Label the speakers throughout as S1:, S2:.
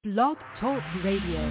S1: Blog Talk Radio.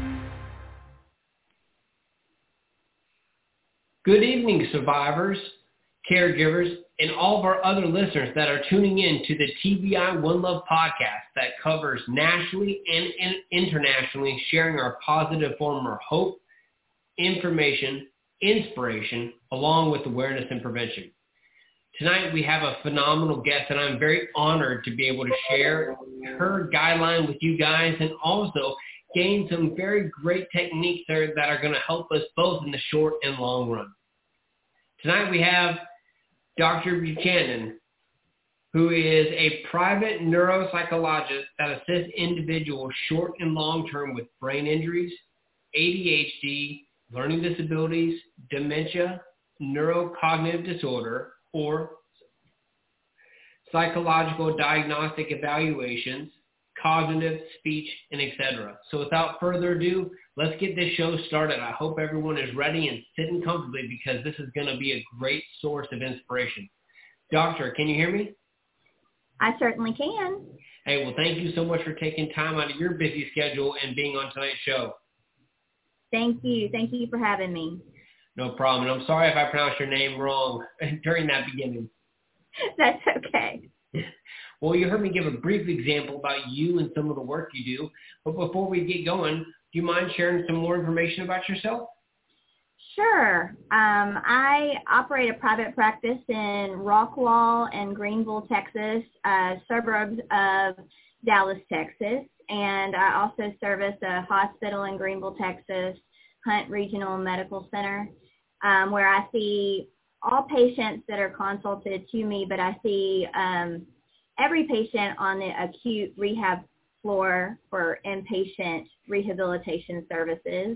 S2: Good evening, survivors, caregivers, and all of our other listeners that are tuning in to the TBI One Love podcast that covers nationally and internationally, sharing our positive form of hope, information, inspiration, along with awareness and prevention. Tonight we have a phenomenal guest, and I'm very honored to be able to share her guideline with you guys and also gain some very great techniques there that are going to help us both in the short and long run. Tonight we have Dr. Buchanan, who is a private neuropsychologist that assists individuals short and long term with brain injuries, ADHD, learning disabilities, dementia, neurocognitive disorder, or psychological diagnostic evaluations, cognitive, speech, and etc. So without further ado, let's get this show started. I hope everyone is ready and sitting comfortably because this is going to be a great source of inspiration. Doctor, can you hear me?
S3: I certainly can.
S2: Hey, well, thank you so much for taking time out of your busy schedule and being on tonight's show.
S3: Thank you. Thank you for having me.
S2: No problem. And I'm sorry if I pronounced your name wrong during that beginning.
S3: That's okay.
S2: Well, you heard me give a brief example about you and some of the work you do. But before we get going, do you mind sharing some more information about yourself?
S3: Sure. I operate a private practice in Rockwall and Greenville, Texas, suburbs of Dallas, Texas. And I also service a hospital in Greenville, Texas, Hunt Regional Medical Center, where I see all patients that are consulted to me, but I see every patient on the acute rehab floor for inpatient rehabilitation services.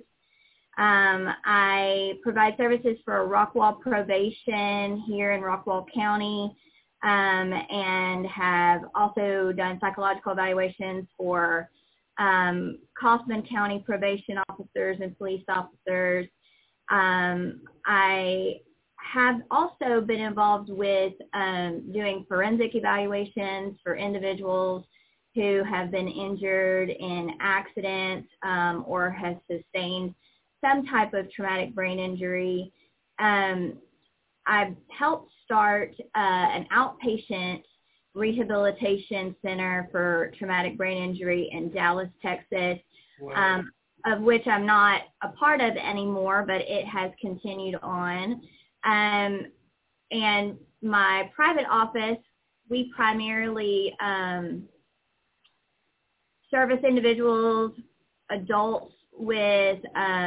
S3: I provide services for Rockwall Probation here in Rockwall County, and have also done psychological evaluations for Kaufman County probation officers and police officers. I have also been involved with doing forensic evaluations for individuals who have been injured in accidents or have sustained some type of traumatic brain injury. I've helped start an outpatient rehabilitation center for traumatic brain injury in Dallas, Texas,
S2: Wow.
S3: Of which I'm not a part of anymore, but it has continued on. And my private office, we primarily service individuals, adults with,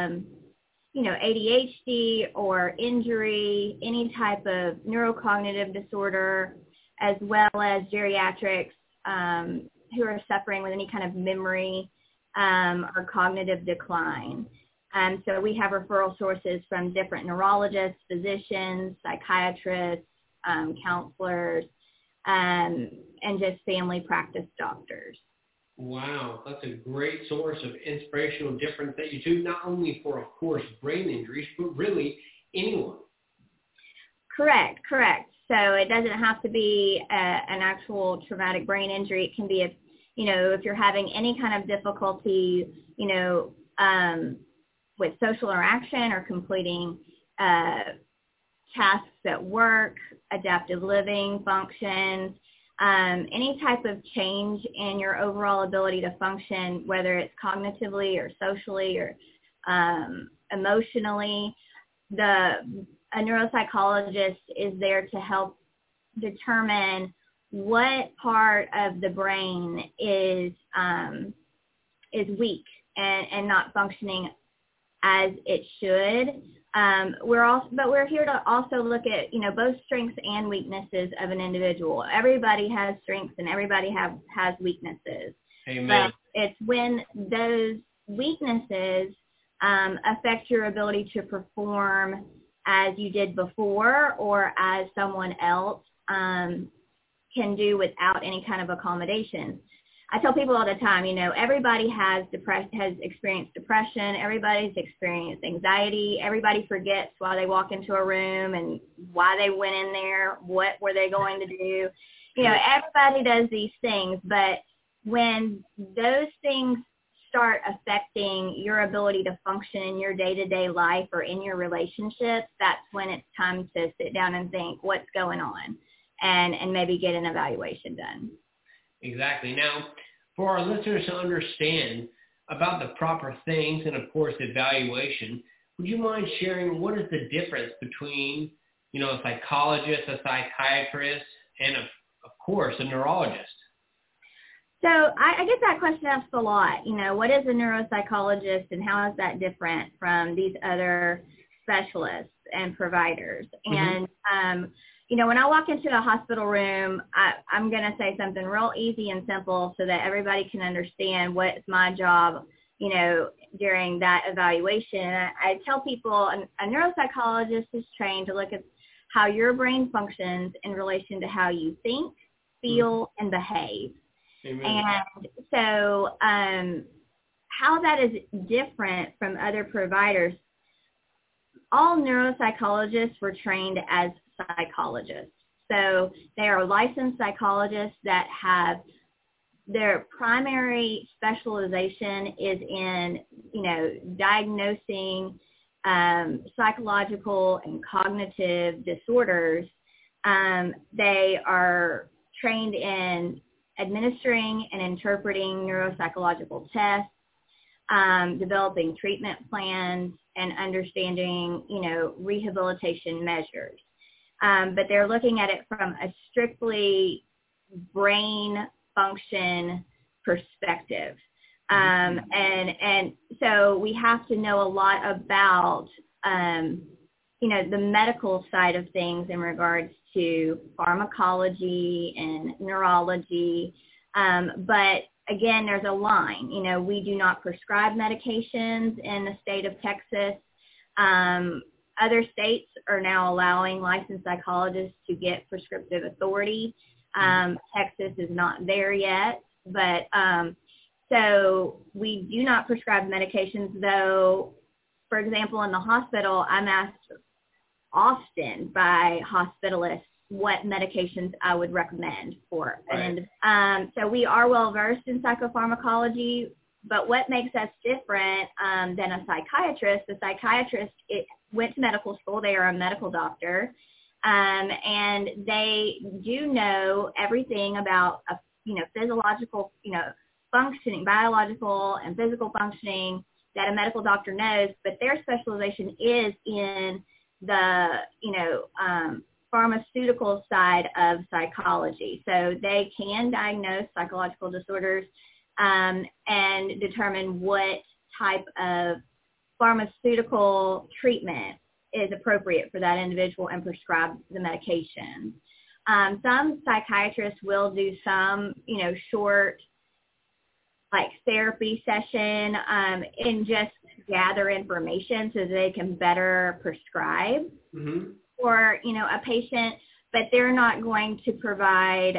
S3: ADHD or injury, any type of neurocognitive disorder, as well as geriatrics who are suffering with any kind of memory or cognitive decline. So we have referral sources from different neurologists, physicians, psychiatrists, counselors, and just family practice doctors.
S2: Wow, that's a great source of inspirational difference that you do, not only for, of course, brain injuries, but really anyone. Correct.
S3: So it doesn't have to be an actual traumatic brain injury. It can be, if you're having any kind of difficulty, with social interaction or completing tasks at work, adaptive living functions, any type of change in your overall ability to function, whether it's cognitively or socially or emotionally, a neuropsychologist is there to help determine what part of the brain is weak and not functioning as it should. We're here to also look at, both strengths and weaknesses of an individual. Everybody has strengths and everybody has weaknesses.
S2: Amen.
S3: But it's when those weaknesses affect your ability to perform as you did before or as someone else can do without any kind of accommodation. I tell people all the time, everybody has experienced depression. Everybody's experienced anxiety. Everybody forgets why they walk into a room and why they went in there, what were they going to do. Everybody does these things, but when those things start affecting your ability to function in your day-to-day life or in your relationships, that's when it's time to sit down and think what's going on and maybe get an evaluation done.
S2: Exactly. Now, for our listeners to understand about the proper things and, of course, evaluation, would you mind sharing what is the difference between, a psychologist, a psychiatrist, and, of course, a neurologist?
S3: So I get that question asked a lot. What is a neuropsychologist and how is that different from these other specialists and providers? Mm-hmm. And, when I walk into the hospital room, I'm going to say something real easy and simple so that everybody can understand what's my job, during that evaluation. I tell people a neuropsychologist is trained to look at how your brain functions in relation to how you think, feel, and behave. Amen. And so how that is different from other providers, all neuropsychologists were trained as psychologists. So they are licensed psychologists that have their primary specialization is in, diagnosing psychological and cognitive disorders. They are trained in administering and interpreting neuropsychological tests, developing treatment plans, and understanding, rehabilitation measures. But they're looking at it from a strictly brain function perspective. And so we have to know a lot about, the medical side of things in regards to pharmacology and neurology. But again, there's a line. We do not prescribe medications in the state of Texas. Other states are now allowing licensed psychologists to get prescriptive authority. Texas is not there yet, but so we do not prescribe medications, though. For example, in the hospital, I'm asked often by hospitalists what medications I would recommend for an individual. So we are well versed in psychopharmacology, but what makes us different than a psychiatrist? A psychiatrist went to medical school. They are a medical doctor, and they do know everything about physiological, functioning, biological and physical functioning that a medical doctor knows, but their specialization is in the, pharmaceutical side of psychology. So they can diagnose psychological disorders and determine what type of pharmaceutical treatment is appropriate for that individual and prescribe the medication. Some psychiatrists will do some, short therapy session and just gather information so they can better prescribe for, a patient, but they're not going to provide,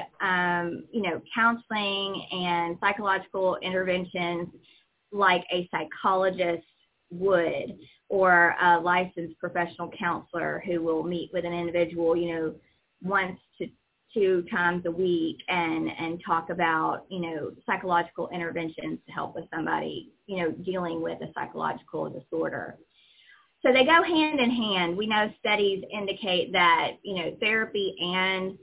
S3: counseling and psychological interventions like a psychologist would, or a licensed professional counselor who will meet with an individual, once to 2 times a week and talk about, psychological interventions to help with somebody, dealing with a psychological disorder. So they go hand in hand. We know studies indicate that, therapy and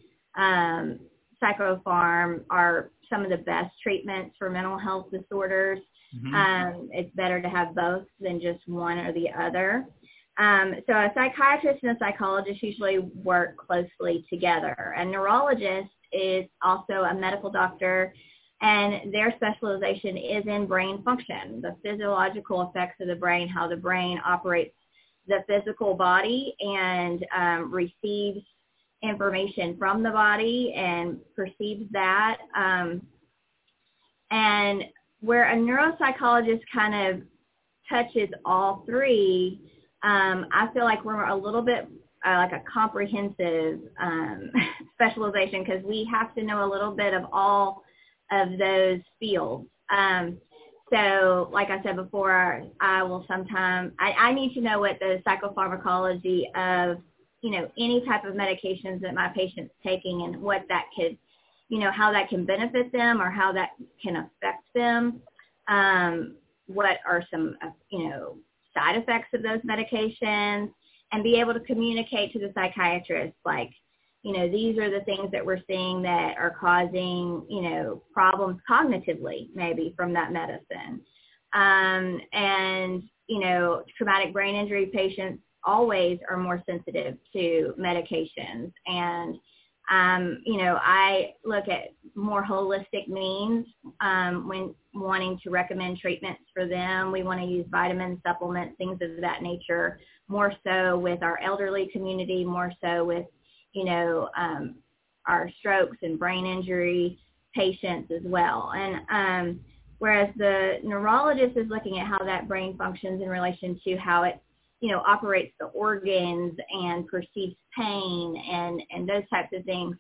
S3: psychopharm are some of the best treatments for mental health disorders. It's better to have both than just one or the other. So a psychiatrist and a psychologist usually work closely together. A neurologist is also a medical doctor, and their specialization is in brain function, the physiological effects of the brain, how the brain operates the physical body and receives information from the body and perceives that. And where a neuropsychologist kind of touches all three, I feel like we're a little bit like a comprehensive specialization, because we have to know a little bit of all of those fields. So like I said before, I will sometimes, I need to know what the psychopharmacology of, any type of medications that my patient's taking and what that could, how that can benefit them or how that can affect them. what are some, side effects of those medications, and be able to communicate to the psychiatrist, like, these are the things that we're seeing that are causing, problems cognitively, maybe from that medicine. And, traumatic brain injury patients always are more sensitive to medications. And, I look at more holistic means when wanting to recommend treatments for them. We want to use vitamins, supplements, things of that nature, more so with our elderly community, more so with, our strokes and brain injury patients as well. And whereas the neurologist is looking at how that brain functions in relation to how it, operates the organs and perceives pain and those types of things.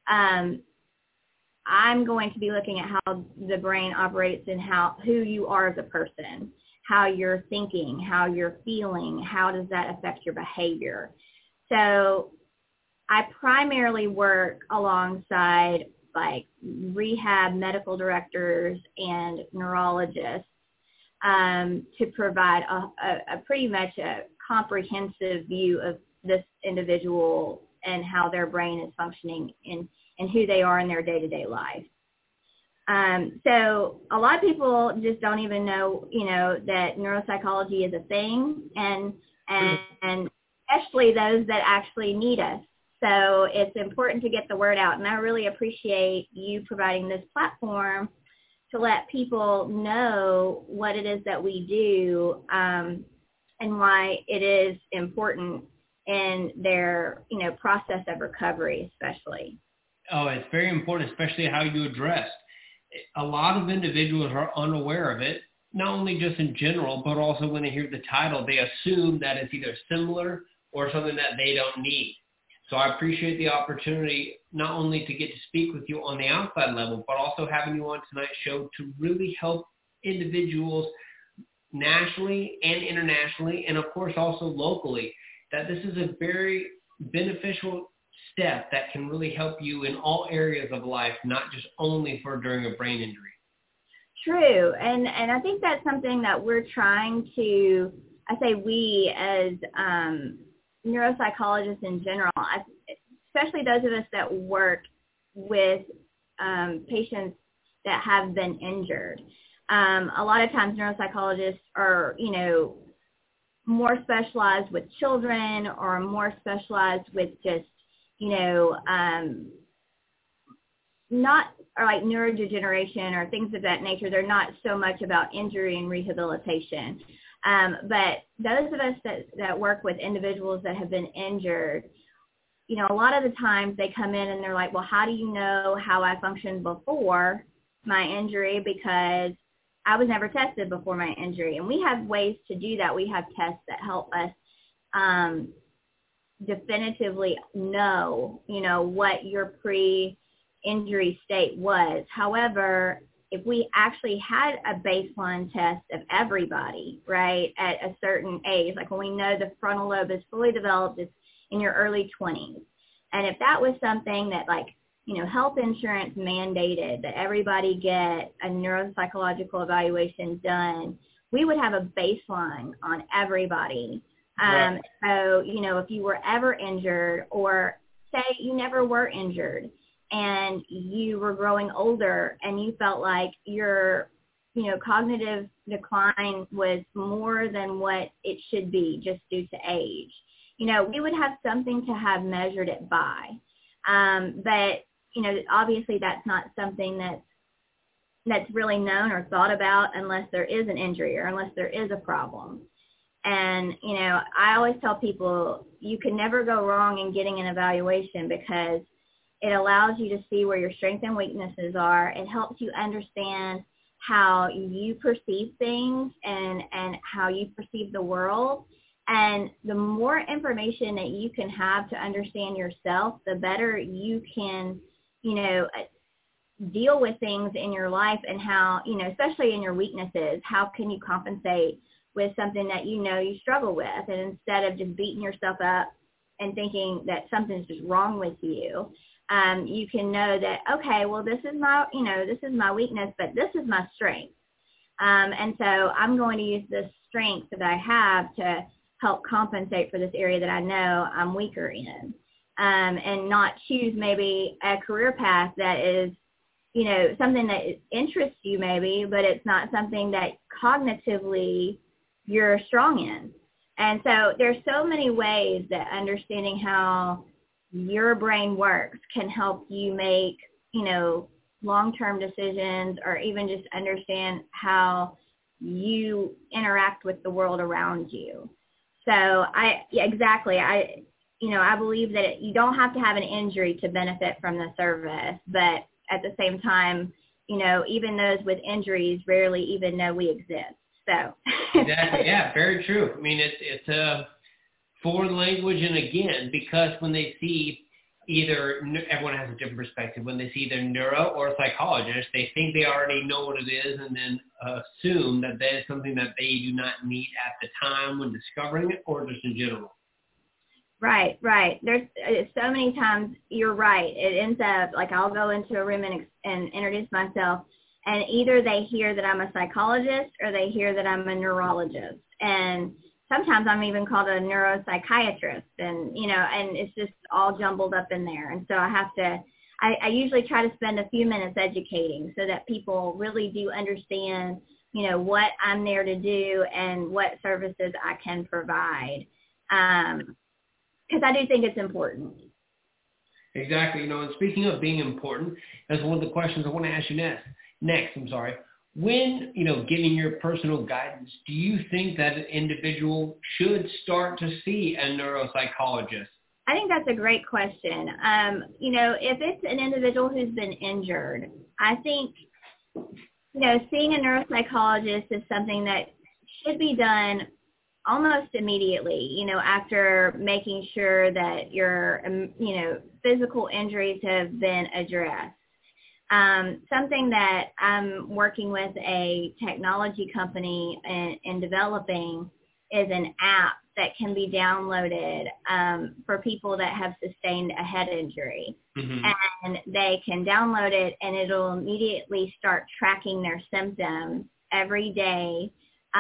S3: I'm going to be looking at how the brain operates and who you are as a person, how you're thinking, how you're feeling, how does that affect your behavior. So I primarily work alongside like rehab medical directors and neurologists to provide a pretty much a comprehensive view of this individual and how their brain is functioning and who they are in their day-to-day life. So a lot of people just don't even know, that neuropsychology is a thing, and especially those that actually need us. So it's important to get the word out, and I really appreciate you providing this platform to let people know what it is that we do and why it is important in their, process of recovery especially.
S2: Oh, it's very important, especially how you address. A lot of individuals are unaware of it, not only just in general, but also when they hear the title, they assume that it's either similar or something that they don't need. So I appreciate the opportunity not only to get to speak with you on the outside level, but also having you on tonight's show to really help individuals nationally and internationally, and of course also locally, that this is a very beneficial step that can really help you in all areas of life, not just only for during a brain injury.
S3: True. And I think that's something that we're trying to, I say we as neuropsychologists in general, especially those of us that work with patients that have been injured. A lot of times neuropsychologists are, more specialized with children or more specialized with just, not or like neurodegeneration or things of that nature. They're not so much about injury and rehabilitation. But those of us that work with individuals that have been injured, a lot of the times they come in and they're like, well, how do you know how I functioned before my injury? Because I was never tested before my injury. And we have ways to do that. We have tests that help us definitively know, what your pre-injury state was. However, if we actually had a baseline test of everybody, right, at a certain age, like when we know the frontal lobe is fully developed, it's in your early 20s. And if that was something that health insurance mandated that everybody get a neuropsychological evaluation done, we would have a baseline on everybody.
S2: Right.
S3: So, if you were ever injured, or say you never were injured and you were growing older and you felt like your, cognitive decline was more than what it should be just due to age, we would have something to have measured it by. But, obviously that's not something that's really known or thought about unless there is an injury or unless there is a problem. And, I always tell people you can never go wrong in getting an evaluation because it allows you to see where your strengths and weaknesses are. It helps you understand how you perceive things and how you perceive the world. And the more information that you can have to understand yourself, the better you can, deal with things in your life and how, especially in your weaknesses, how can you compensate with something that you struggle with, and instead of just beating yourself up and thinking that something's just wrong with you, you can know that, okay, well, this is my weakness, but this is my strength. And so I'm going to use the strength that I have to help compensate for this area that I know I'm weaker in, and not choose maybe a career path that is, something that interests you maybe, but it's not something that cognitively you're strong in. And so there's so many ways that understanding how your brain works can help you make, long-term decisions, or even just understand how you interact with the world around you. So exactly. I believe that you don't have to have an injury to benefit from the service, but at the same time, even those with injuries rarely even know we exist. So
S2: exactly, yeah, very true. I mean, it's a foreign language, and again, because when they see everyone has a different perspective. When they see either neuro or psychologist, they think they already know what it is, and then assume that is something that they do not need at the time when discovering it, or just in general.
S3: Right. There's so many times you're right. It ends up like I'll go into a room and introduce myself, and either they hear that I'm a psychologist or they hear that I'm a neurologist. And sometimes I'm even called a neuropsychiatrist, and and it's just all jumbled up in there. And so I usually try to spend a few minutes educating so that people really do understand, what I'm there to do and what services I can provide. Because I do think it's important.
S2: Exactly. And speaking of being important, that's one of the questions I want to ask you next. When, giving your personal guidance, do you think that an individual should start to see a neuropsychologist?
S3: I think that's a great question. If it's an individual who's been injured, I think, seeing a neuropsychologist is something that should be done almost immediately, after making sure that your, physical injuries have been addressed. Something that I'm working with a technology company in developing is an app that can be downloaded for people that have sustained a head injury. Mm-hmm. And they can download it, and it'll immediately start tracking their symptoms every day.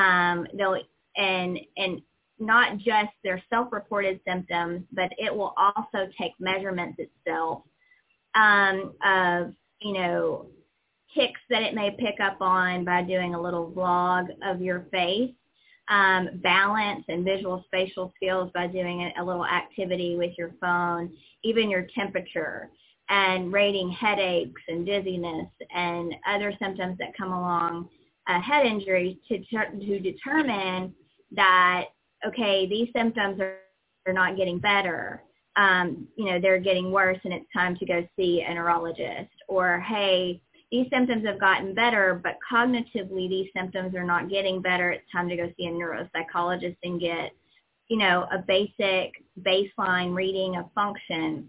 S3: And not just their self-reported symptoms, but it will also take measurements itself of ticks that it may pick up on by doing a little vlog of your face, balance and visual spatial skills by doing a little activity with your phone, even your temperature, and rating headaches and dizziness and other symptoms that come along head injuries to determine that, okay, these symptoms are not getting better. They're getting worse, and it's time to go see a neurologist. Or, hey, these symptoms have gotten better, but cognitively these symptoms are not getting better. It's time to go see a neuropsychologist and get, a basic baseline reading of function.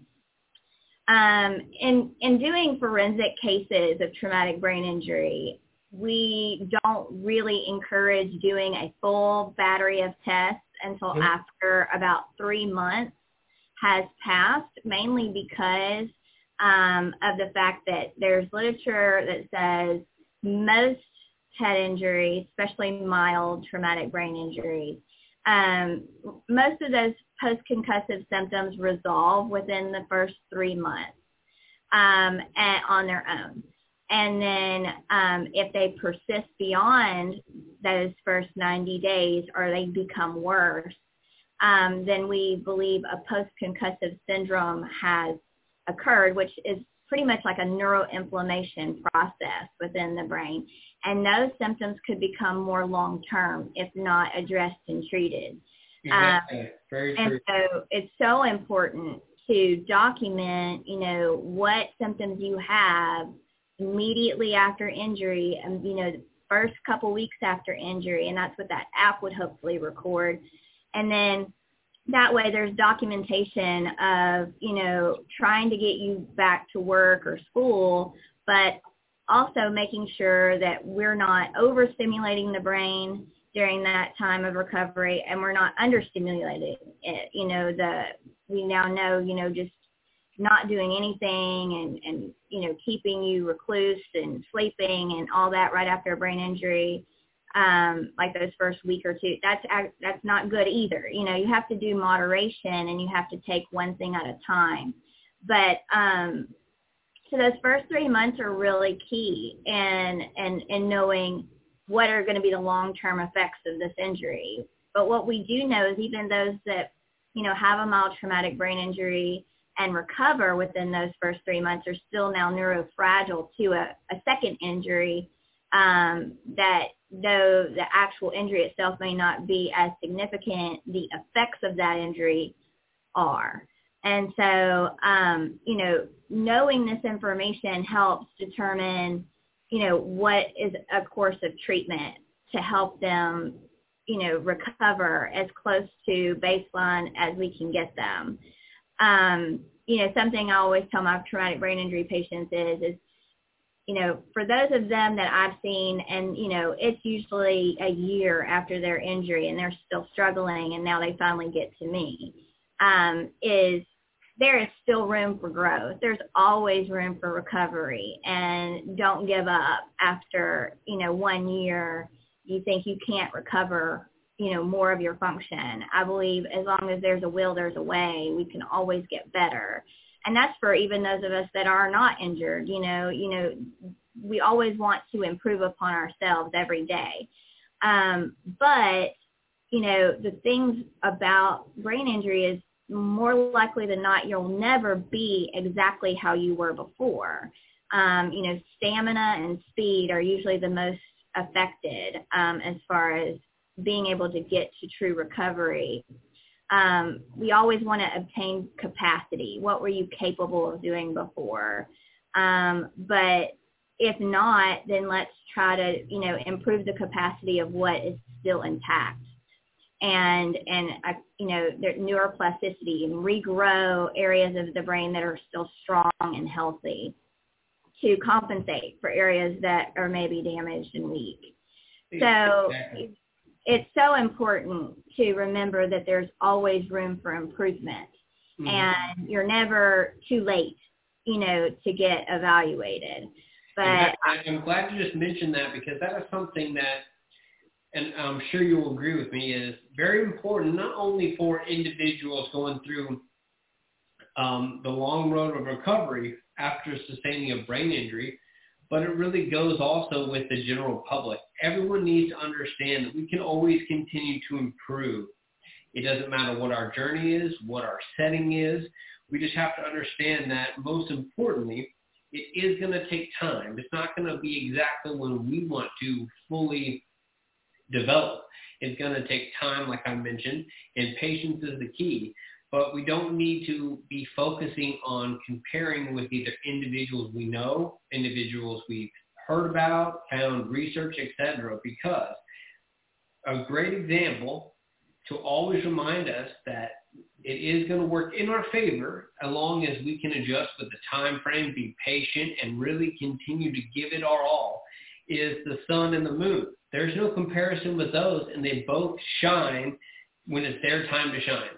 S3: In doing forensic cases of traumatic brain injury, we don't really encourage doing a full battery of tests until after about 3 months has passed, mainly because of the fact that there's literature that says most head injuries, especially mild traumatic brain injuries, most of those post-concussive symptoms resolve within the first 3 months and on their own. And then if they persist beyond those first 90 days or they become worse, then we believe a post-concussive syndrome has occurred, which is pretty much like a neuroinflammation process within the brain. And those symptoms could become more long-term if not addressed and treated.
S2: Very true.
S3: And so it's so important to document, what symptoms you have immediately after injury and, the first couple weeks after injury. And that's what that app would hopefully record. And then that way there's documentation of, trying to get you back to work or school, but also making sure that we're not overstimulating the brain during that time of recovery and we're not understimulating it. We now know, just not doing anything and keeping you recluse and sleeping and all that right after a brain injury like those first week or two. That's not good either. You know, you have to do moderation and you have to take one thing at a time. But so those first 3 months are really key in knowing what are going to be the long-term effects of this injury. But what we do know is even those that, you know, have a mild traumatic brain injury and recover within those first 3 months are still now neurofragile to a second injury, that though the actual injury itself may not be as significant, the effects of that injury are. And so, you know, knowing this information helps determine, you know, what is a course of treatment to help them, you know, recover as close to baseline as we can get them. You know, something I always tell my traumatic brain injury patients is, you know, for those of them that I've seen, and, you know, it's usually a year after their injury and they're still struggling and now they finally get to me, is there is still room for growth. There's always room for recovery, and don't give up after, you know, 1 year you think you can't recover, you know, more of your function. I believe as long as there's a will, there's a way. We can always get better. And that's for even those of us that are not injured. You know, we always want to improve upon ourselves every day. But, you know, the things about brain injury is more likely than not, you'll never be exactly how you were before. You know, stamina and speed are usually the most affected as far as being able to get to true recovery. We always want to obtain capacity. What were you capable of doing before? But if not, then let's try to, you know, improve the capacity of what is still intact. And you know, neuroplasticity, and regrow areas of the brain that are still strong and healthy to compensate for areas that are maybe damaged and weak. So
S2: exactly.
S3: It's so important to remember that there's always room for improvement, and you're never too late, you know, to get evaluated. But
S2: I'm glad you just mentioned that, because that is something that, and I'm sure you will agree with me, is very important, not only for individuals going through the long road of recovery after sustaining a brain injury, but it really goes also with the general public. Everyone needs to understand that we can always continue to improve. It doesn't matter what our journey is, what our setting is. We just have to understand that, most importantly, it is going to take time. It's not going to be exactly when we want to fully develop. It's going to take time, like I mentioned, and patience is the key. But we don't need to be focusing on comparing with either individuals we know, individuals we've heard about, found research, etc., because a great example to always remind us that it is going to work in our favor as long as we can adjust with the time frame, be patient, and really continue to give it our all, is the sun and the moon. There's no comparison with those, and they both shine when it's their time to shine.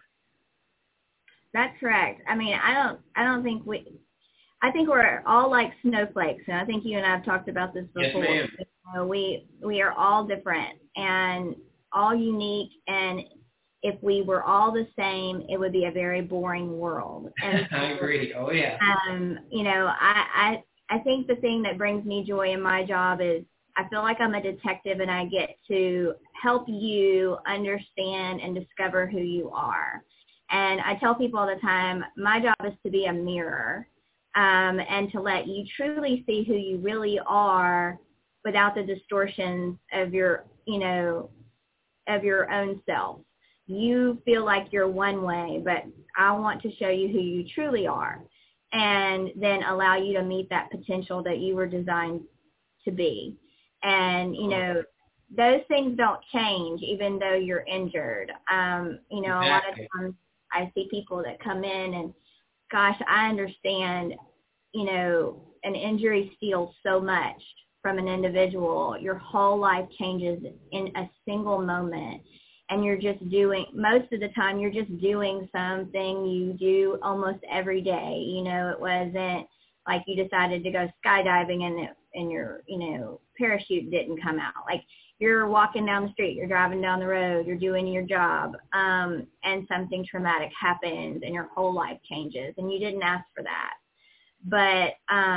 S3: That's correct. I mean, I don't think I think we're all like snowflakes, and I think you and I have talked about this before.
S2: Yes, ma'am.
S3: You know, we are all different and all unique, and if we were all the same, it would be a very boring world. And
S2: I agree. Oh, yeah.
S3: You know, I think the thing that brings me joy in my job is I feel like I'm a detective, and I get to help you understand and discover who you are. And I tell people all the time, my job is to be a mirror, and to let you truly see who you really are without the distortions of your, you know, of your own self. You feel like you're one way, but I want to show you who you truly are, and then allow you to meet that potential that you were designed to be. And, you know, those things don't change even though you're injured. You know,
S2: Exactly.
S3: A lot of times I see people that come in and, gosh, I understand, you know, an injury steals so much from an individual. Your whole life changes in a single moment. And you're just doing, most of the time, you're just doing something you do almost every day. You know, it wasn't like you decided to go skydiving and your, you know, parachute didn't come out. Like, you're walking down the street, you're driving down the road, you're doing your job, and something traumatic happens and your whole life changes and you didn't ask for that. But,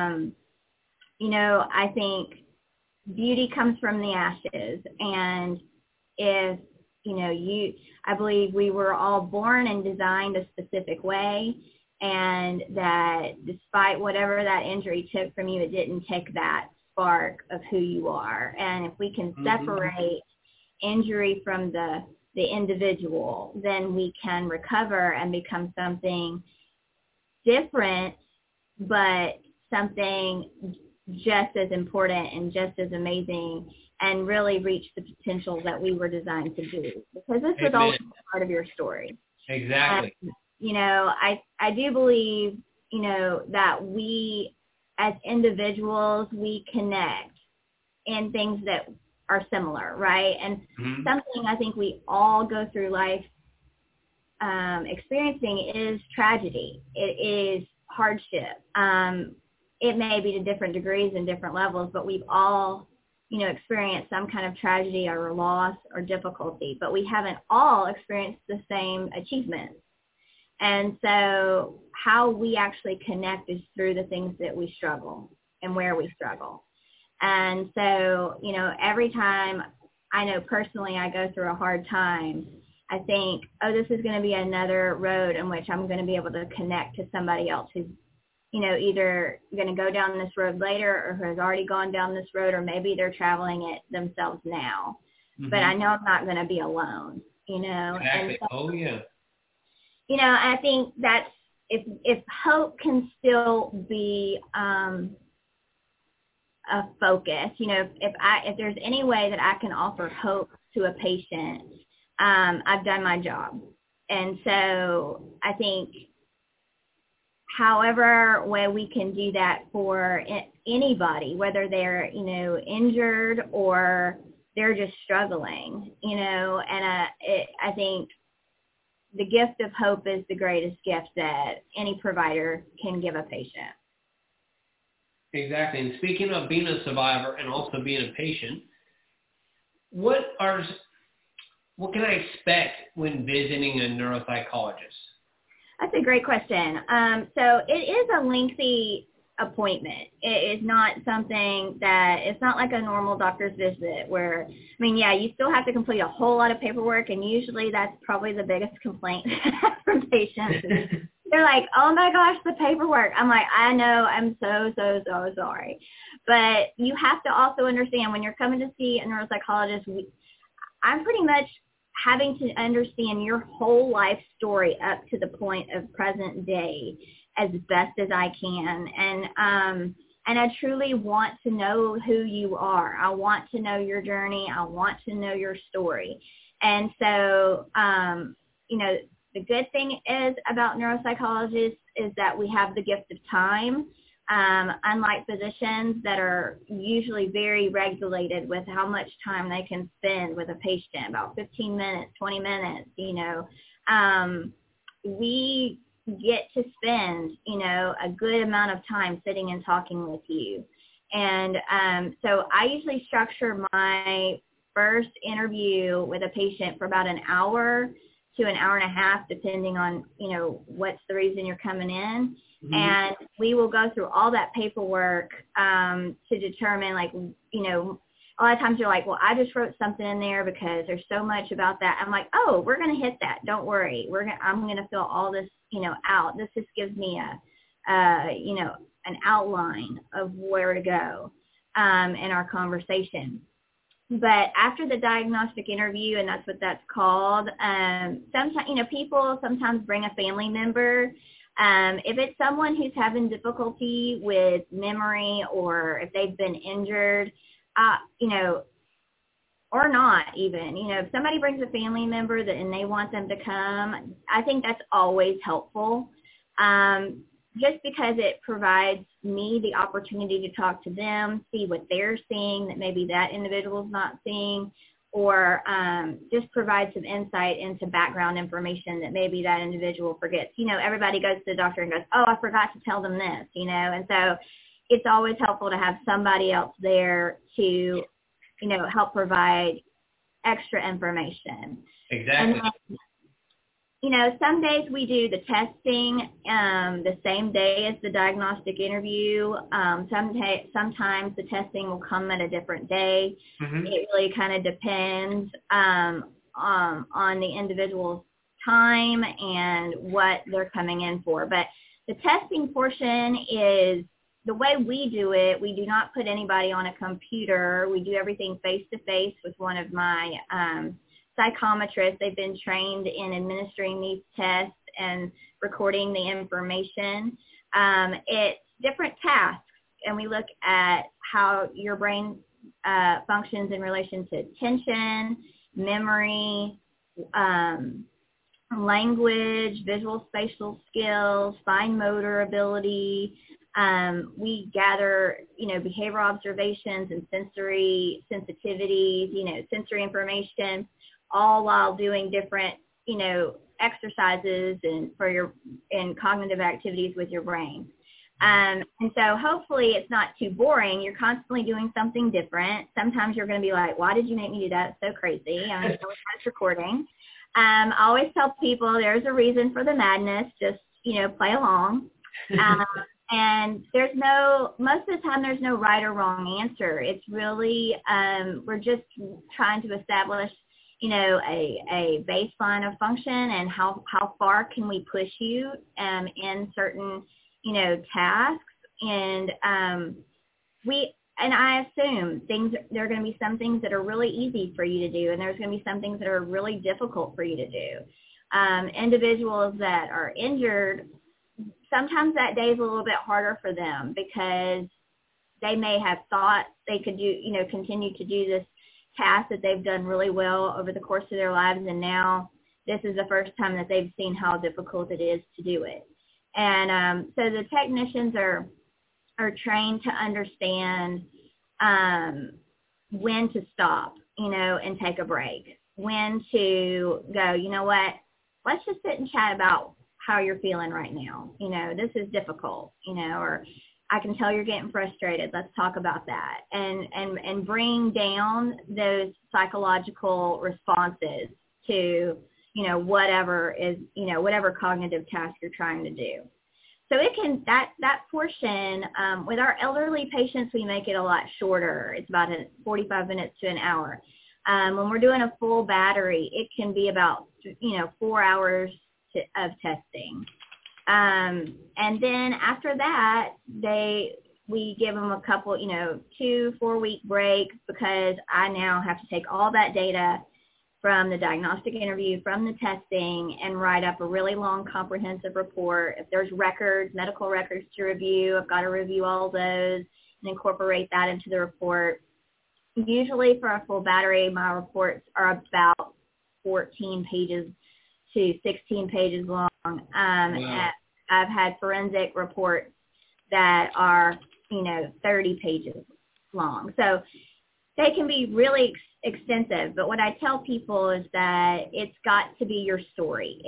S3: I think beauty comes from the ashes. And if, I believe we were all born and designed a specific way, and that despite whatever that injury took from you, it didn't take that spark of who you are. And if we can separate injury from the individual, then we can recover and become something different, but something just as important and just as amazing, and really reach the potential that we were designed to do. Because this was always part of your story.
S2: Exactly.
S3: And, I do believe, that we as individuals, we connect in things that are similar, right? And something I think we all go through life experiencing is tragedy. It is hardship. It may be to different degrees and different levels, but we've all, experienced some kind of tragedy or loss or difficulty, but we haven't all experienced the same achievements. And so how we actually connect is through the things that we struggle and where we struggle. And so, every time I know personally I go through a hard time, I think, this is going to be another road in which I'm going to be able to connect to somebody else who's, either going to go down this road later or who has already gone down this road, or maybe they're traveling it themselves now. But I know I'm not going to be alone,
S2: Exactly.
S3: And so,
S2: yeah.
S3: I think that's, if hope can still be a focus, if there's any way that I can offer hope to a patient, I've done my job. And so I think however way we can do that for anybody, whether they're, injured or they're just struggling, and I think the gift of hope is the greatest gift that any provider can give a patient.
S2: Exactly. And speaking of being a survivor and also being a patient, what can I expect when visiting a neuropsychologist?
S3: That's a great question. So it is a lengthy appointment. It is not something that, it's not like a normal doctor's visit where, you still have to complete a whole lot of paperwork, and usually that's probably the biggest complaint from patients. They're like, oh my gosh, the paperwork. I'm like, I know, I'm so sorry. But you have to also understand when you're coming to see a neuropsychologist, I'm pretty much having to understand your whole life story up to the point of present day as best as I can. And I truly want to know who you are. I want to know your journey. I want to know your story. And so, the good thing is about neuropsychologists is that we have the gift of time. Unlike physicians that are usually very regulated with how much time they can spend with a patient, about 15 minutes, 20 minutes, we get to spend, a good amount of time sitting and talking with you. And so I usually structure my first interview with a patient for about an hour to an hour and a half, depending on, what's the reason you're coming in. And we will go through all that paperwork to determine, a lot of times you're like, well, I just wrote something in there because there's so much about that. I'm like, oh, we're going to hit that. Don't worry. I'm going to fill all this, out. This just gives me an outline of where to go in our conversation. But after the diagnostic interview, and that's what that's called, sometimes, people sometimes bring a family member. If it's someone who's having difficulty with memory, or if they've been injured, or not even, if somebody brings a family member and they want them to come, I think that's always helpful. Just because it provides me the opportunity to talk to them, see what they're seeing that maybe that individual's not seeing, or just provide some insight into background information that maybe that individual forgets. Everybody goes to the doctor and goes, oh, I forgot to tell them this, and so it's always helpful to have somebody else there to help provide extra information.
S2: Exactly.
S3: And then, some days we do the testing the same day as the diagnostic interview. Sometimes the testing will come at a different day. Mm-hmm. It really kind of depends on the individual's time and what they're coming in for. But the testing portion is the way we do it. We do not put anybody on a computer. We do everything face-to-face with one of my psychometrists. They've been trained in administering these tests and recording the information. It's different tasks, and we look at how your brain functions in relation to attention, memory, language, visual spatial skills, fine motor ability. We gather, behavioral observations and sensory sensitivities, sensory information, all while doing different, exercises and cognitive activities with your brain. And so hopefully it's not too boring. You're constantly doing something different. Sometimes you're going to be like, why did you make me do that? It's so crazy. I mean, it's recording. I always tell people there's a reason for the madness. Just, play along. And most of the time there's no right or wrong answer. It's really, we're just trying to establish, a baseline of function and how far can we push you in certain, tasks. And I assume there are going to be some things that are really easy for you to do, and there's going to be some things that are really difficult for you to do. Individuals that are injured, sometimes that day is a little bit harder for them because they may have thought they could do, continue to do this task that they've done really well over the course of their lives, and now this is the first time that they've seen how difficult it is to do it. And so the technicians are trained to understand when to stop, and take a break, when to go, you know what, let's just sit and chat about how you're feeling right now. This is difficult, or I can tell you're getting frustrated. Let's talk about that. And bring down those psychological responses to, whatever cognitive task you're trying to do. So that portion, with our elderly patients, we make it a lot shorter. It's about 45 minutes to an hour. When we're doing a full battery, it can be about, 4 hours of testing. And then after that, we give them a couple, 2-4 week break, because I now have to take all that data from the diagnostic interview, from the testing, and write up a really long comprehensive report. If there's medical records to review, I've got to review all those and incorporate that into the report. Usually for a full battery, my reports are about 14 pages to 16 pages long. Wow. I've had forensic reports that are, 30 pages long. So they can be really extensive. But what I tell people is that it's got to be your story.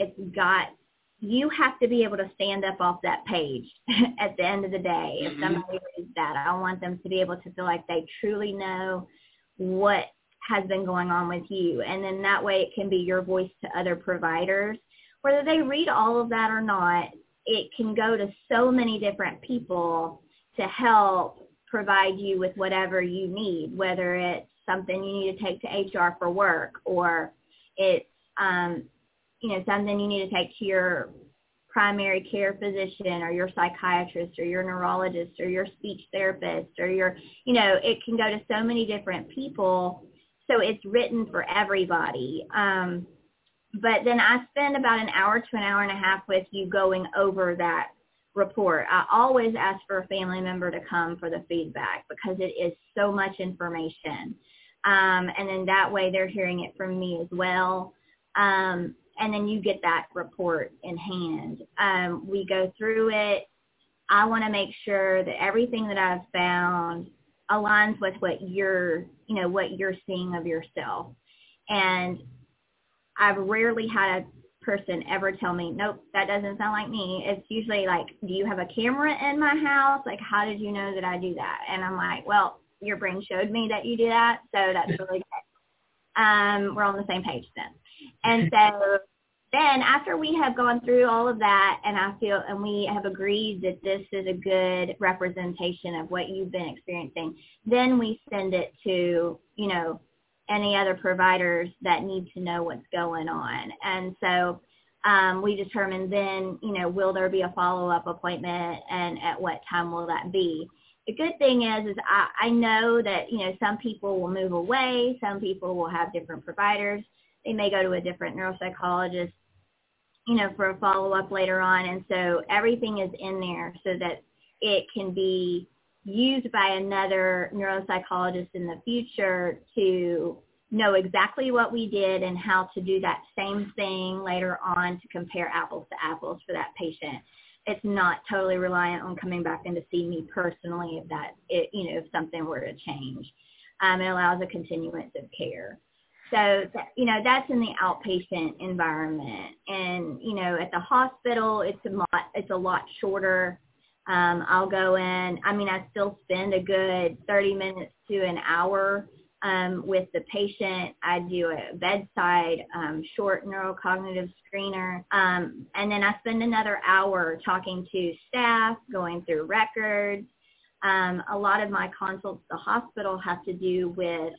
S3: You have to be able to stand up off that page at the end of the day. If somebody reads that, I want them to be able to feel like they truly know what has been going on with you. And then that way it can be your voice to other providers. Whether they read all of that or not, it can go to so many different people to help provide you with whatever you need, whether it's something you need to take to HR for work, or it's, something you need to take to your primary care physician or your psychiatrist or your neurologist or your speech therapist or it can go to so many different people. So it's written for everybody. But then I spend about an hour to an hour and a half with you going over that report. I always ask for a family member to come for the feedback because it is so much information. And then that way they're hearing it from me as well. And then you get that report in hand. We go through it. I want to make sure that everything that I've found aligns with what you're seeing of yourself. And I've rarely had a person ever tell me, nope, that doesn't sound like me. It's usually like, do you have a camera in my house? Like, how did you know that I do that? And I'm like, well, your brain showed me that you do that, so that's really good. We're on the same page then. And so then after we have gone through all of that, and we have agreed that this is a good representation of what you've been experiencing, then we send it to, any other providers that need to know what's going on. And so we determine then, will there be a follow-up appointment, and at what time will that be? The good thing is I know that, some people will move away. Some people will have different providers. They may go to a different neuropsychologist, for a follow-up later on. And so everything is in there so that it can be used by another neuropsychologist in the future to know exactly what we did and how to do that same thing later on to compare apples to apples for that patient. It's not totally reliant on coming back in to see me personally if something were to change. It allows a continuance of care. So, that's in the outpatient environment. And, at the hospital, it's a lot shorter. I'll go in. I still spend a good 30 minutes to an hour with the patient. I do a bedside short neurocognitive screener. And then I spend another hour talking to staff, going through records. A lot of my consults at the hospital have to do with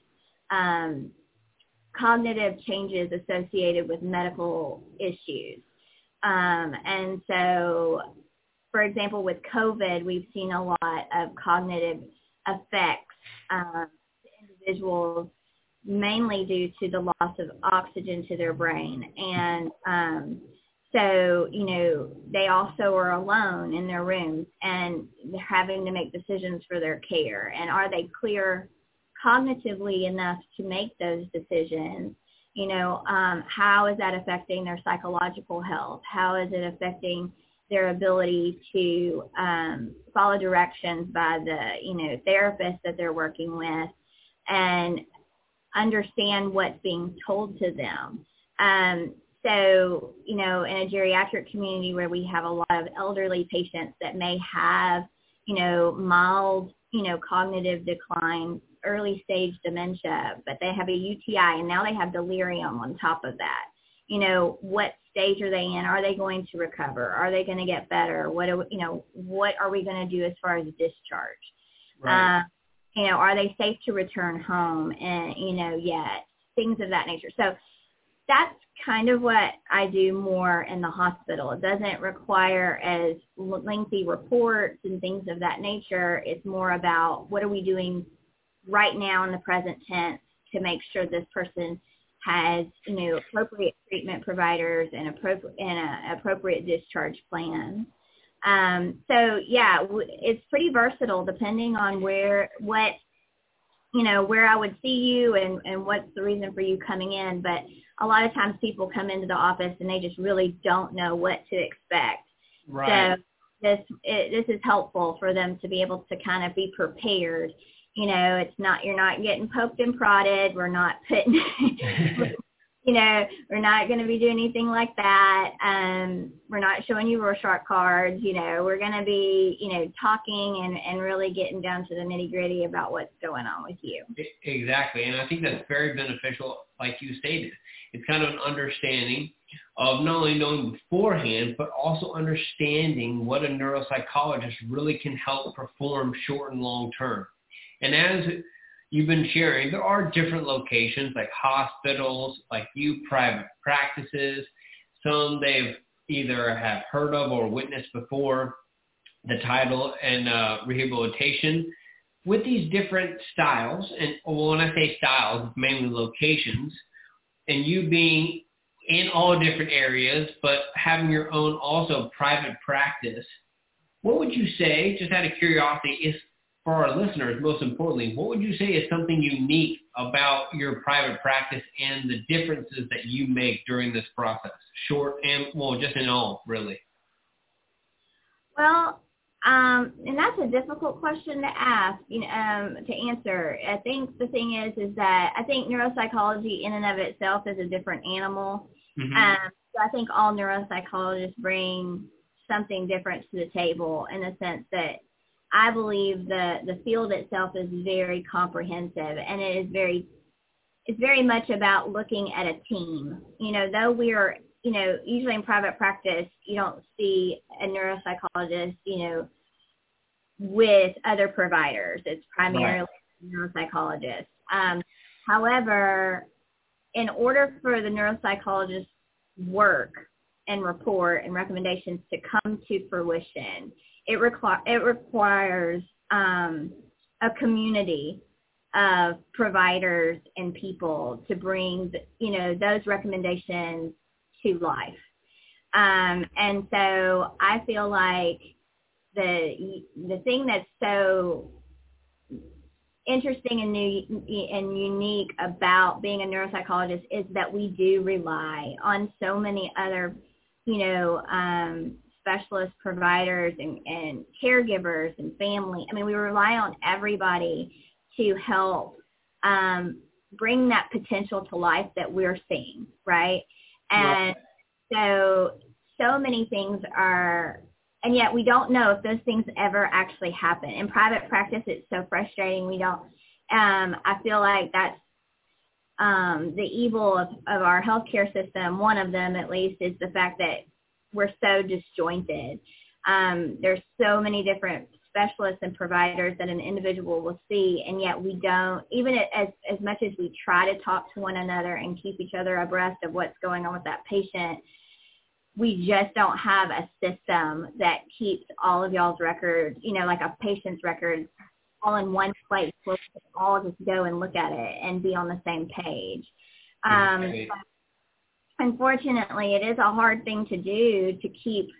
S3: cognitive changes associated with medical issues. And so, for example, with COVID, we've seen a lot of cognitive effects to individuals, mainly due to the loss of oxygen to their brain. And so, they also are alone in their rooms, and they're having to make decisions for their care. And are they clear cognitively enough to make those decisions? How is that affecting their psychological health? How is it affecting their ability to follow directions by the, therapist that they're working with and understand what's being told to them? So, in a geriatric community where we have a lot of elderly patients that may have, mild, cognitive decline, early stage dementia, but they have a UTI and now they have delirium on top of that. What stage are they in? Are they going to recover? Are they going to get better? What are we going to do as far as discharge?
S2: Right.
S3: Are they safe to return home? And, yet things of that nature. So that's kind of what I do more in the hospital. It doesn't require as lengthy reports and things of that nature. It's more about what are we doing right now in the present tense to make sure this person has, appropriate treatment providers and appropriate discharge plan. So yeah, it's pretty versatile depending on where I would see you and what's the reason for you coming in. But a lot of times people come into the office and they just really don't know what to expect.
S2: Right.
S3: So this is helpful for them to be able to kind of be prepared. You're not getting poked and prodded. We're not putting, we're not going to be doing anything like that. We're not showing you Rorschach cards. We're going to be, talking and really getting down to the nitty gritty about what's going on with you.
S2: Exactly. And I think that's very beneficial, like you stated. It's kind of an understanding of not only knowing beforehand, but also understanding what a neuropsychologist really can help perform short and long term. And as you've been sharing, there are different locations like hospitals, like private practices. Some they've either have heard of or witnessed before the title and rehabilitation. With these different styles, and when I say styles, it's mainly locations, and you being in all different areas, but having your own also private practice, what would you say, just out of curiosity, is for our listeners, most importantly, what would you say is something unique about your private practice and the differences that you make during this process? Short and, just in all, really.
S3: Well, and that's a difficult question to ask, to answer. I think the thing is that I think neuropsychology in and of itself is a different animal.
S2: Mm-hmm.
S3: So I think all neuropsychologists bring something different to the table in the sense that, I believe the field itself is very comprehensive, and it's very much about looking at a team. Though we are, usually in private practice, you don't see a neuropsychologist, with other providers. It's primarily neuropsychologists. However, in order for the neuropsychologist's work and report and recommendations to come to fruition, it requires a community of providers and people to bring, those recommendations to life. And so I feel like the thing that's so interesting and new and unique about being a neuropsychologist is that we do rely on so many other, specialist providers and caregivers and family. I mean, we rely on everybody to help bring that potential to life that we're seeing, right? And so many things are, and yet we don't know if those things ever actually happen. In private practice, it's so frustrating. We don't, I feel like that's the evil of our healthcare system. One of them, at least, is the fact that we're so disjointed. There's so many different specialists and providers that an individual will see, and yet we don't, even as much as we try to talk to one another and keep each other abreast of what's going on with that patient, we just don't have a system that keeps all of y'all's records, like a patient's records, all in one place where we can all just go and look at it and be on the same page. Unfortunately, it is a hard thing to do, to keep,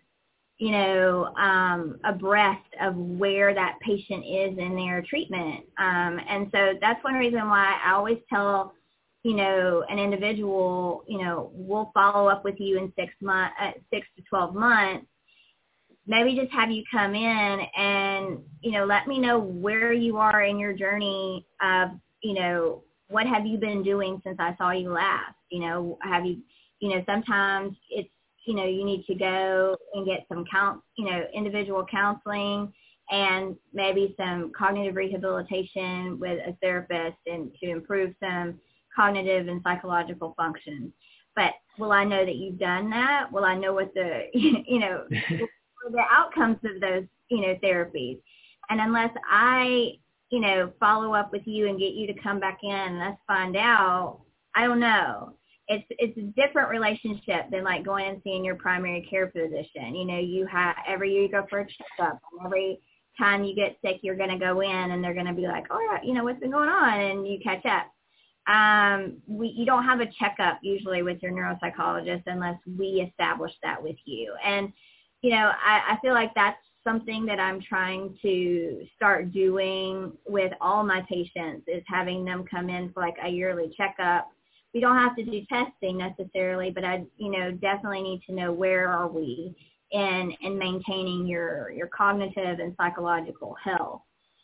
S3: abreast of where that patient is in their treatment. And so that's one reason why I always tell, an individual, we'll follow up with you in 6 to 12 months. Maybe just have you come in and, let me know where you are in your journey of, what have you been doing since I saw you last? Have you, sometimes it's, you need to go and get some individual counseling and maybe some cognitive rehabilitation with a therapist and to improve some cognitive and psychological functions. But will I know that you've done that? Will I know what the, the outcomes of those, therapies? And unless I, follow up with you and get you to come back in and let's find out, I don't know. It's a different relationship than like going and seeing your primary care physician. You have, every year you go for a checkup, and every time you get sick, you're going to go in and they're going to be like, all right, what's been going on? And you catch up. You don't have a checkup usually with your neuropsychologist unless we establish that with you. And, I feel like that's something that I'm trying to start doing with all my patients, is having them come in for like a yearly checkup. We don't have to do testing necessarily, but I, definitely need to know where are we in maintaining your cognitive and psychological health.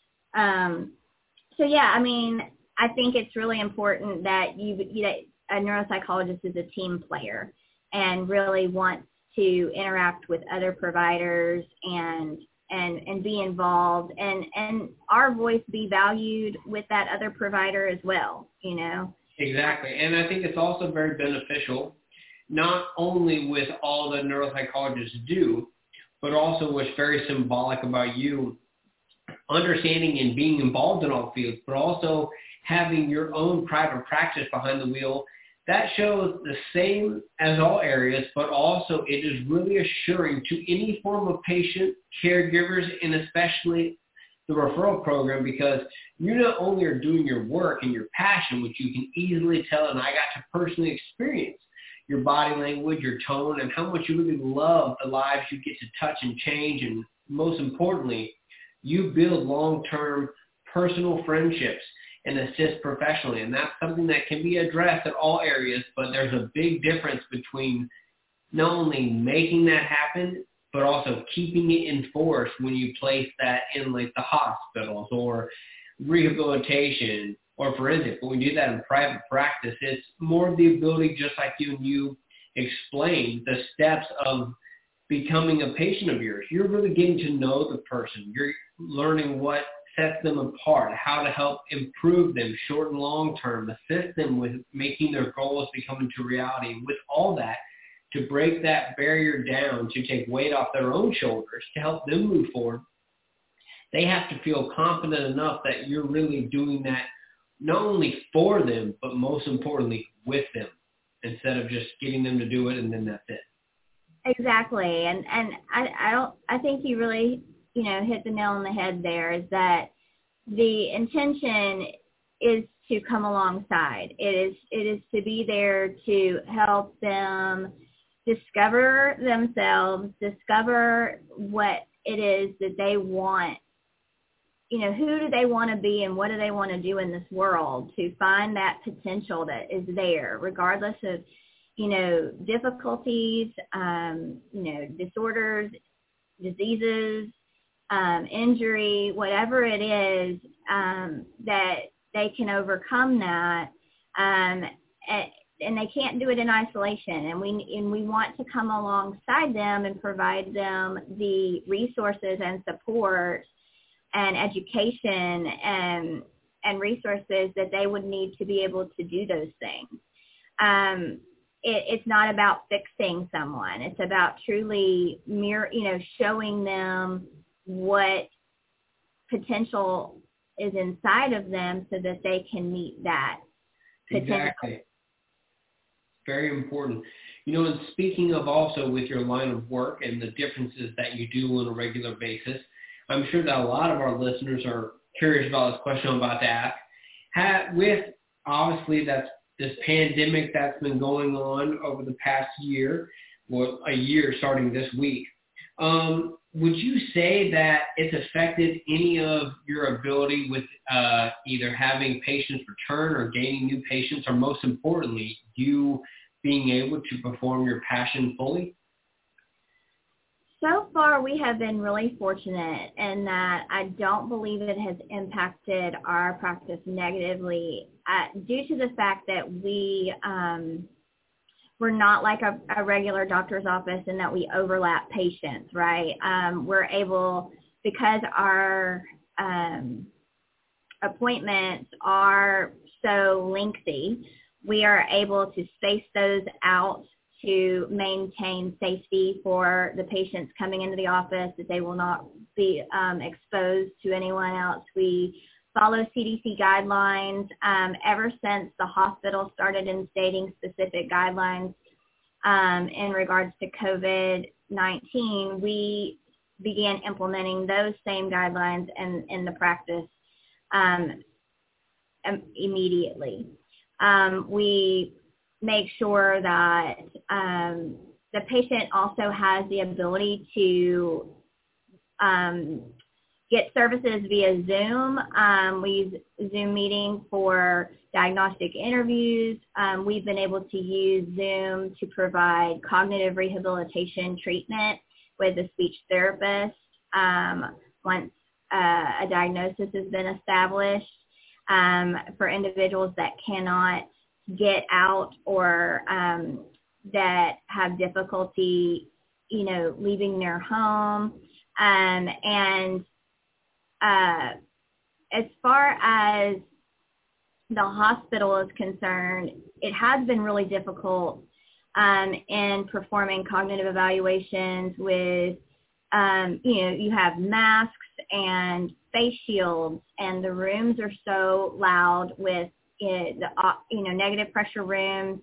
S3: So yeah, I mean, I think it's really important that a neuropsychologist is a team player and really wants to interact with other providers and be involved and our voice be valued with that other provider as well, Exactly.
S2: And I think it's also very beneficial, not only with all the neuropsychologists do, but also what's very symbolic about you understanding and being involved in all fields, but also having your own private practice behind the wheel. That shows the same as all areas, but also it is really assuring to any form of patient, caregivers, and especially the referral program, because you not only are doing your work and your passion, which you can easily tell, and I got to personally experience your body language, your tone, and how much you really love the lives you get to touch and change, and most importantly, you build long-term personal friendships and assist professionally, and that's something that can be addressed at all areas, but there's a big difference between not only making that happen, but also keeping it in force when you place that in like the hospitals or rehabilitation or forensic. When we do that in private practice, it's more of the ability, just like you explained, the steps of becoming a patient of yours. You're really getting to know the person. You're learning what sets them apart, how to help improve them short and long term, assist them with making their goals become into reality. With all that, to break that barrier down, to take weight off their own shoulders, to help them move forward, they have to feel confident enough that you're really doing that not only for them, but most importantly with them, instead of just getting them to do it and then that's it.
S3: Exactly. And I think you really, hit the nail on the head there, is that the intention is to come alongside. It is to be there to help them discover themselves, discover what it is that they want. Who do they want to be and what do they want to do in this world, to find that potential that is there, regardless of, difficulties, disorders, diseases, injury, whatever it is, that they can overcome that. And they can't do it in isolation. And we want to come alongside them and provide them the resources and support and education and resources that they would need to be able to do those things. It's not about fixing someone. It's about truly showing them what potential is inside of them so that they can meet that potential.
S2: Exactly. Very important. And speaking of also with your line of work and the differences that you do on a regular basis, I'm sure that a lot of our listeners are curious about this question I'm about to ask. With obviously this pandemic that's been going on over the past year, or a year starting this week, would you say that it's affected any of your ability with either having patients return or gaining new patients, or most importantly, you being able to perform your passion fully?
S3: So far, we have been really fortunate in that I don't believe it has impacted our practice negatively due to the fact that we're not like a regular doctor's office in that we overlap patients, right? We're able, because our appointments are so lengthy, we are able to space those out to maintain safety for the patients coming into the office, that they will not be exposed to anyone else. We follow CDC guidelines. Ever since the hospital started instating specific guidelines in regards to COVID-19, we began implementing those same guidelines in the practice immediately. We make sure that the patient also has the ability to get services via Zoom. We use Zoom meeting for diagnostic interviews. We've been able to use Zoom to provide cognitive rehabilitation treatment with a speech therapist once a diagnosis has been established, for individuals that cannot get out or that have difficulty, leaving their home. And as far as the hospital is concerned, it has been really difficult in performing cognitive evaluations with, you have masks and face shields, and the rooms are so loud with negative pressure rooms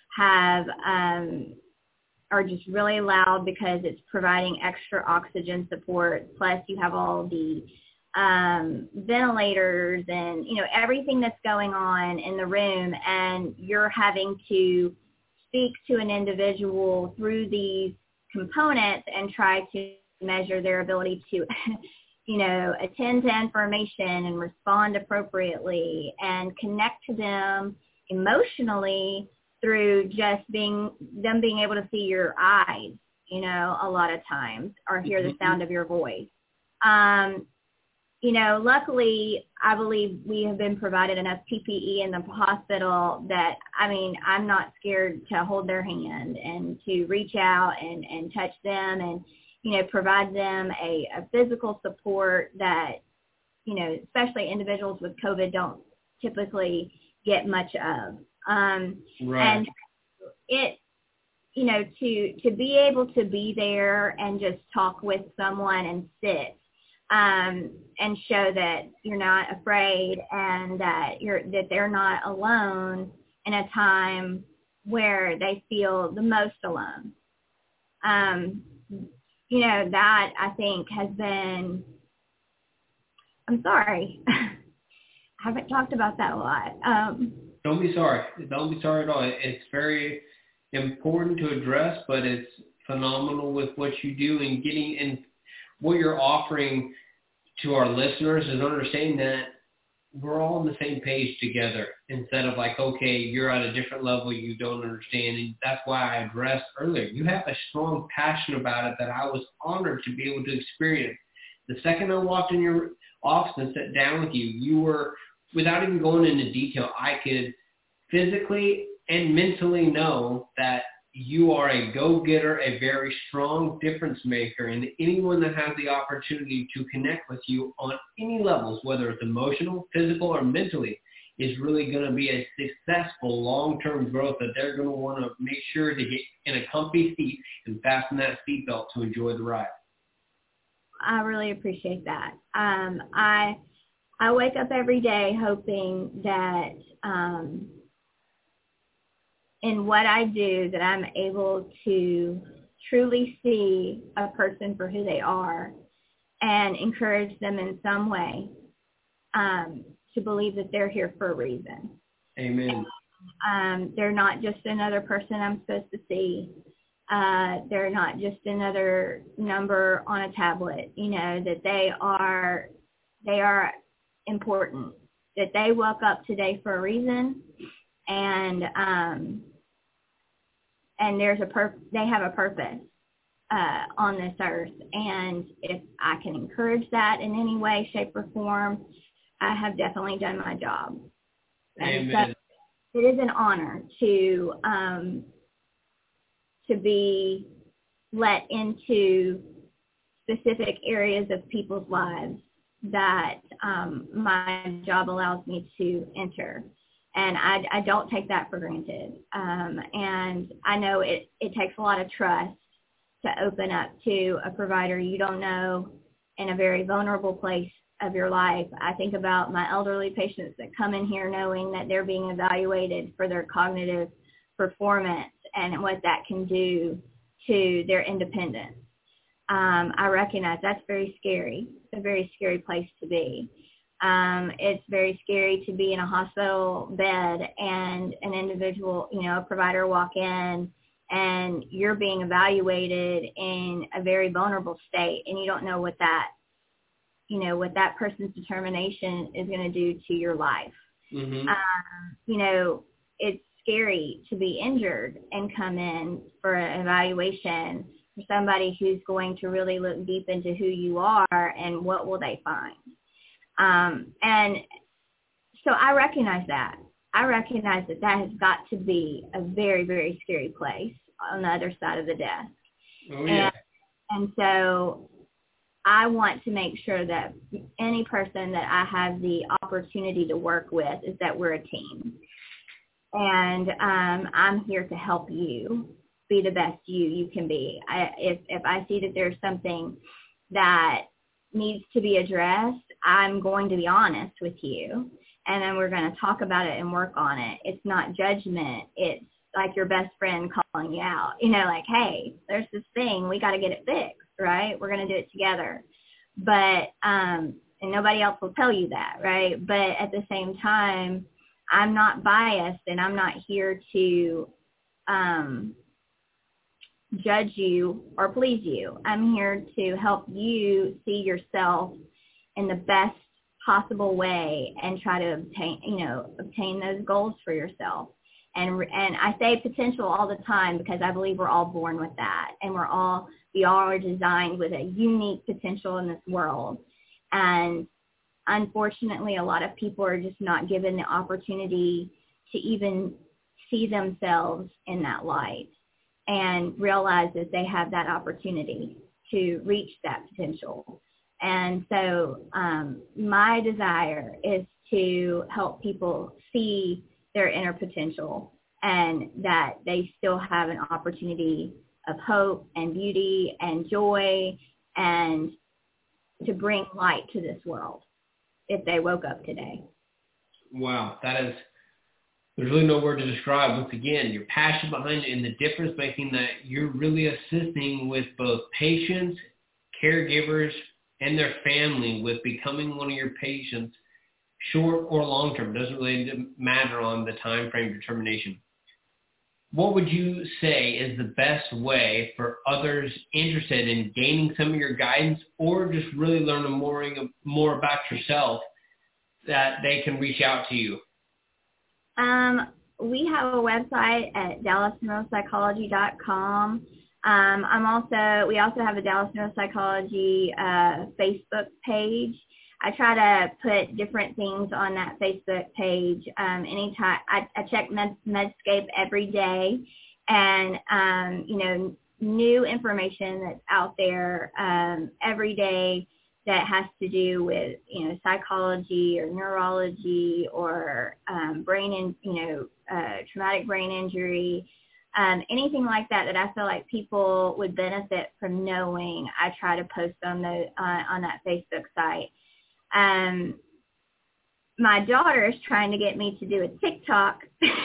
S3: are just really loud because it's providing extra oxygen support. Plus you have all the ventilators and, everything that's going on in the room, and you're having to speak to an individual through these components and try to measure their ability to attend to information and respond appropriately and connect to them emotionally through just being able to see your eyes, a lot of times, or hear the sound of your voice. luckily, I believe we have been provided enough PPE in the hospital that, I'm not scared to hold their hand and to reach out and touch them and, provide them a physical support that, especially individuals with COVID don't typically get much of.
S2: Right.
S3: And it, to be able to be there and just talk with someone and sit, and show that you're not afraid and that they're not alone in a time where they feel the most alone. That I think has been, I'm sorry, I haven't talked about that a lot.
S2: Don't be sorry. Don't be sorry at all. It's very important to address, but it's phenomenal with what you do and what you're offering to our listeners is understanding that we're all on the same page together instead of like, okay, you're at a different level you don't understand. And that's why I addressed earlier. You have a strong passion about it that I was honored to be able to experience. The second I walked in your office and sat down with you, you were, without even going into detail, I could physically and mentally know that you are a go-getter, a very strong difference maker, and anyone that has the opportunity to connect with you on any levels, whether it's emotional, physical, or mentally, is really going to be a successful long-term growth that they're going to want to make sure to get in a comfy seat and fasten that seatbelt to enjoy the ride.
S3: I really appreciate that. I wake up every day hoping that in what I do, that I'm able to truly see a person for who they are and encourage them in some way to believe that they're here for a reason.
S2: Amen.
S3: They're not just another person I'm supposed to see. They're not just another number on a tablet, that they are important, that they woke up today for a reason, and they have a purpose on this earth. And if I can encourage that in any way, shape, or form, I have definitely done my job. And
S2: Amen.
S3: so it is an honor to be let into specific areas of people's lives that my job allows me to enter. And I don't take that for granted. And I know it takes a lot of trust to open up to a provider you don't know in a very vulnerable place of your life. I think about my elderly patients that come in here knowing that they're being evaluated for their cognitive performance and what that can do to their independence. I recognize that's very scary. It's a very scary place to be. It's very scary to be in a hospital bed and an individual, a provider walk in and you're being evaluated in a very vulnerable state, and you don't know what that person's determination is going to do to your life.
S2: Mm-hmm.
S3: It's scary to be injured and come in for an evaluation for somebody who's going to really look deep into who you are and what will they find. And so I recognize that. I recognize that has got to be a very, very scary place on the other side of the desk.
S2: Oh, yeah.
S3: And so I want to make sure that any person that I have the opportunity to work with is that we're a team. And I'm here to help you be the best you can be. If I see that there's something that needs to be addressed, I'm going to be honest with you, and then we're going to talk about it and work on it. It's not judgment. It's like your best friend calling you out, like, hey, there's this thing, we got to get it fixed, right? We're going to do it together. But, and nobody else will tell you that, right? But at the same time, I'm not biased, and I'm not here to judge you or please you. I'm here to help you see yourself in the best possible way and try to obtain those goals for yourself. And I say potential all the time because I believe we're all born with that, and we all are designed with a unique potential in this world. And unfortunately, a lot of people are just not given the opportunity to even see themselves in that light and realize that they have that opportunity to reach that potential. And so my desire is to help people see their inner potential and that they still have an opportunity of hope and beauty and joy and to bring light to this world if they woke up today.
S2: Wow, there's really no word to describe, once again, your passion behind it and the difference making that you're really assisting with both patients, caregivers, and their family with becoming one of your patients, short or long term. Doesn't really matter on the time frame determination. What would you say is the best way for others interested in gaining some of your guidance or just really learning more about yourself that they can reach out to you?
S3: We have a website at dallasneuropsychology.com. We also have a Dallas Neuropsychology Facebook page. I try to put different things on that Facebook page. Anytime I check Medscape every day, and new information that's out there every day that has to do with psychology or neurology or traumatic brain injury. Anything like that I feel like people would benefit from knowing, I try to post on that Facebook site. My daughter is trying to get me to do a TikTok,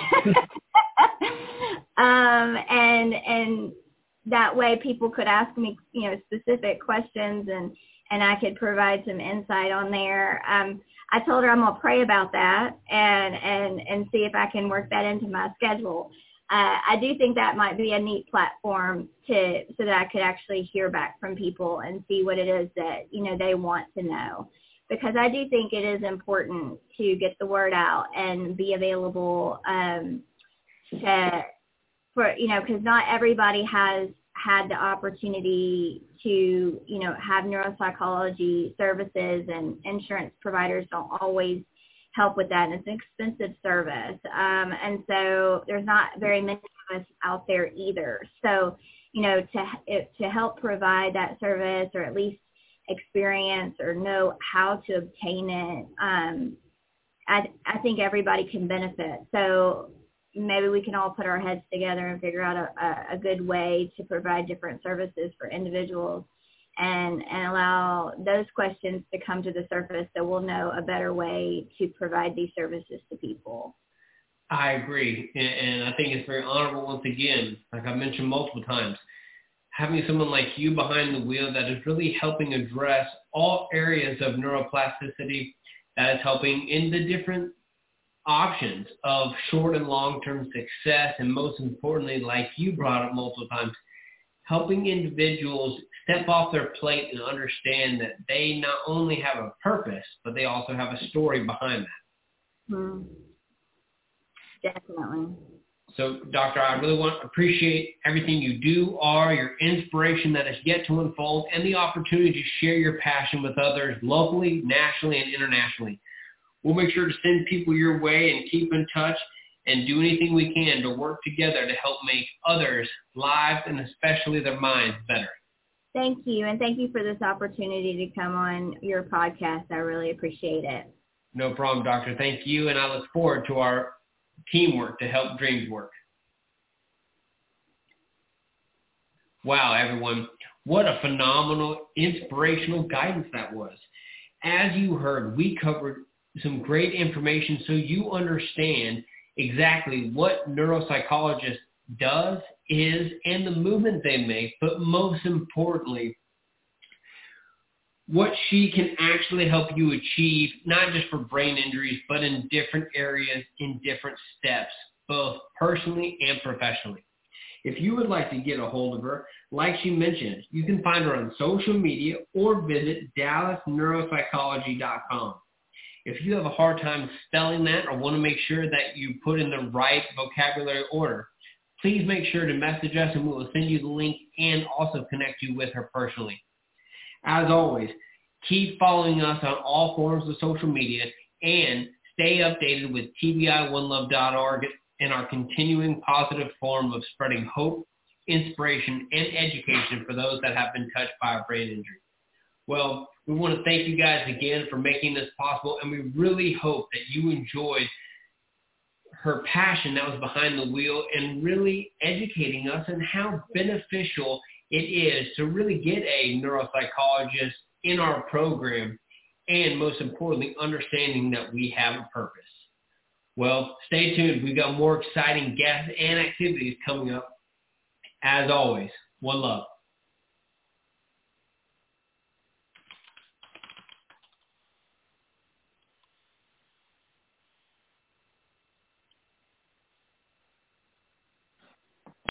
S3: and that way people could ask me, specific questions, and I could provide some insight on there. I told her I'm gonna pray about that and see if I can work that into my schedule. I do think that might be a neat platform so that I could actually hear back from people and see what it is that they want to know. Because I do think it is important to get the word out and be available because not everybody has had the opportunity to, have neuropsychology services, and insurance providers don't always help with that. And it's an expensive service. And so there's not very many of us out there either. So, to help provide that service or at least experience or know how to obtain it, I think everybody can benefit. So maybe we can all put our heads together and figure out a good way to provide different services for individuals and allow those questions to come to the surface so we'll know a better way to provide these services to people.
S2: I agree. And I think it's very honorable, once again, like I mentioned multiple times, having someone like you behind the wheel that is really helping address all areas of neuroplasticity, that is helping in the different options of short and long-term success, and most importantly, like you brought up multiple times, helping individuals step off their plate and understand that they not only have a purpose, but they also have a story behind that.
S3: Mm-hmm. Definitely.
S2: So, Doctor, I really appreciate everything you do, your inspiration that is yet to unfold, and the opportunity to share your passion with others locally, nationally, and internationally. We'll make sure to send people your way and keep in touch and do anything we can to work together to help make others' lives and especially their minds better.
S3: Thank you, and thank you for this opportunity to come on your podcast. I really appreciate it.
S2: No problem, Doctor. Thank you, and I look forward to our teamwork to help dreams work. Wow, everyone. What a phenomenal, inspirational guidance that was. As you heard, we covered some great information so you understand exactly what neuropsychologist does, is, and the movement they make, but most importantly, what she can actually help you achieve, not just for brain injuries, but in different areas, in different steps, both personally and professionally. If you would like to get a hold of her, like she mentioned, you can find her on social media or visit dallasneuropsychology.com. If you have a hard time spelling that or want to make sure that you put in the right vocabulary order, please make sure to message us and we will send you the link and also connect you with her personally. As always, Keep following us on all forms of social media and stay updated with TBI1Love.org and our continuing positive form of spreading hope, inspiration, and education for those that have been touched by a brain injury. Well, we want to thank you guys again for making this possible, and we really hope that you enjoyed her passion that was behind the wheel and really educating us on how beneficial it is to really get a neuropsychologist in our program, and most importantly, understanding that we have a purpose. Well, stay tuned. We've got more exciting guests and activities coming up. As always, one love.